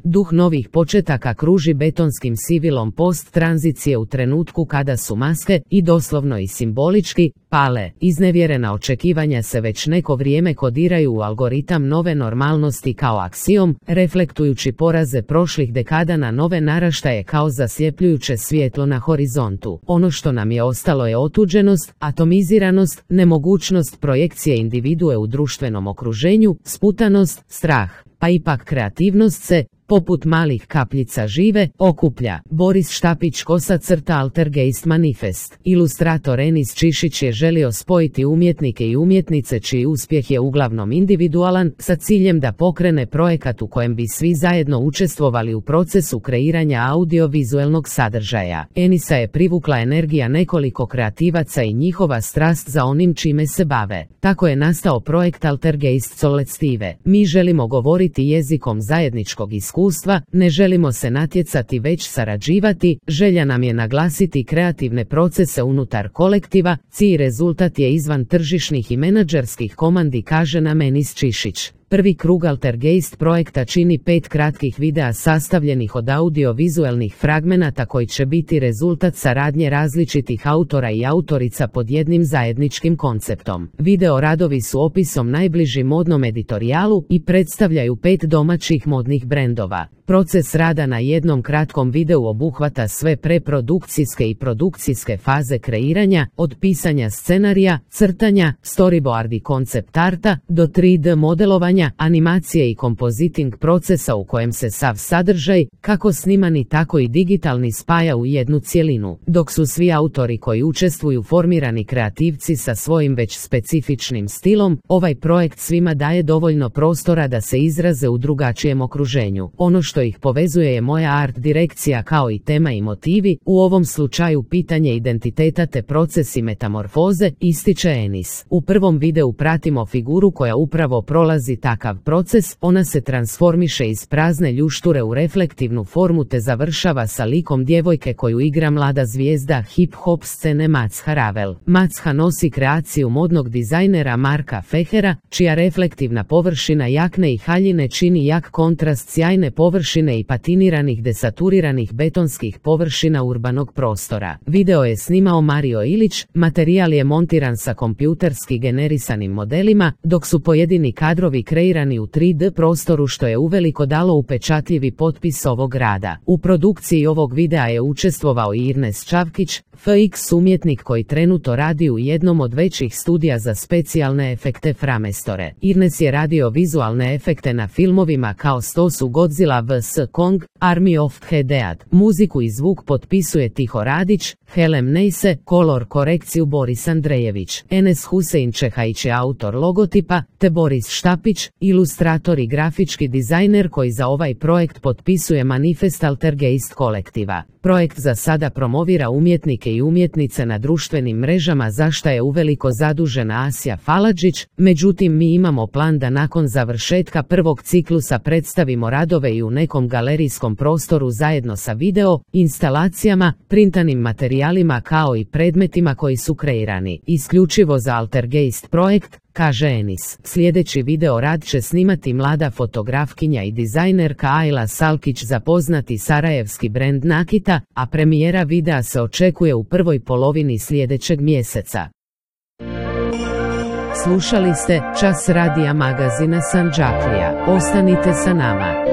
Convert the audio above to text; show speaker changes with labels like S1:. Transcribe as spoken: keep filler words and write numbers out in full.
S1: Duh novih početaka kruži betonskim sivilom post-tranzicije u trenutku kada su maske, i doslovno i simbolički, pale. Iznevjerena očekivanja se već neko vrijeme kodiraju u algoritam nove normalnosti kao aksiom, reflektujući poraze prošlih dekada na nove naraštaje kao zasljepljujuće svjetlo na horizontu. Ono što nam je ostalo je otuđenost, atomiziranost, nemogućnost projekcije individue u društvenom okruženju, sputanost, strah, pa ipak kreativnost se, poput malih kapljica žive, okuplja. Boris Štapić kosa crta Altergeist manifest. Ilustrator Enis Čišić je želio spojiti umjetnike i umjetnice čiji uspjeh je uglavnom individualan, sa ciljem da pokrene projekat u kojem bi svi zajedno učestvovali u procesu kreiranja audiovizualnog sadržaja. Enisa je privukla energija nekoliko kreativaca i njihova strast za onim čime se bave. Tako je nastao projekt Altergeist Collective. Mi želimo govoriti jezikom zajedničkog iskustva, ne želimo se natjecati već sarađivati, želja nam je naglasiti kreativne procese unutar kolektiva, cilj rezultat je izvan tržišnih i menadžerskih komandi, kaže nam Enis Čišić. Prvi krug Altergeist projekta čini pet kratkih videa sastavljenih od audiovizualnih fragmenata koji će biti rezultat saradnje različitih autora i autorica pod jednim zajedničkim konceptom. Video radovi su opisom najbliži modnom editorijalu i predstavljaju pet domaćih modnih brendova. Proces rada na jednom kratkom videu obuhvata sve preprodukcijske i produkcijske faze kreiranja, od pisanja scenarija, crtanja, storyboard i koncept arta, do tri D modelovanja, animacije i kompoziting procesa u kojem se sav sadržaj, kako snimani tako i digitalni, spaja u jednu cjelinu. Dok su svi autori koji učestvuju formirani kreativci sa svojim već specifičnim stilom, ovaj projekt svima daje dovoljno prostora da se izraze u drugačijem okruženju. Ono što ih povezuje je moja art direkcija kao i tema i motivi, u ovom slučaju pitanje identiteta te procesi metamorfoze, ističe Enis. U prvom videu pratimo figuru koja upravo prolazi takav proces, ona se transformiše iz prazne ljušture u reflektivnu formu te završava sa likom djevojke koju igra mlada zvijezda hip-hop scene Matsha Ravel. Matsha nosi kreaciju modnog dizajnera Marka Fehera, čija reflektivna površina jakne i haljine čini jak kontrast sjajne površine i patiniranih desaturiranih betonskih površina urbanog prostora. Video je snimao Mario Ilić, materijal je montiran sa kompjuterski generisanim modelima, dok su pojedini kadrovi kreirani u tri D prostoru, što je uveliko dalo upečatljivi potpis ovog rada. U produkciji ovog videa je učestvovao i Irnes Čavkić, F X umjetnik koji trenuto radi u jednom od većih studija za specijalne efekte Framestore. Irnes je radio vizualne efekte na filmovima kao što su Godzilla vs Kong, Army of the Dead. Muziku i zvuk potpisuje Tiho Radić, Helem Neise, kolor korekciju Boris Andrejević. Enes Husein Čehajić je autor logotipa, te Boris Štapić, ilustrator i grafički dizajner koji za ovaj projekt potpisuje manifest Altergeist kolektiva. Projekt za sada promovira umjetnike i umjetnice na društvenim mrežama, za šta je uveliko zadužena Asja Faladžić, međutim mi imamo plan da nakon završetka prvog ciklusa predstavimo radove i u nekom galerijskom prostoru zajedno sa video, instalacijama, printanim materijalima kao i predmetima koji su kreirani isključivo za Altergeist projekt, kaže Enis. Sljedeći video rad će snimati mlada fotografkinja i dizajnerka Ajla Salkić za poznati sarajevski brend Nakita, a premijera videa se očekuje u prvoj polovini sljedećeg mjeseca. Slušali ste Čas radija magazina Sandžaklija. Ostanite sa nama.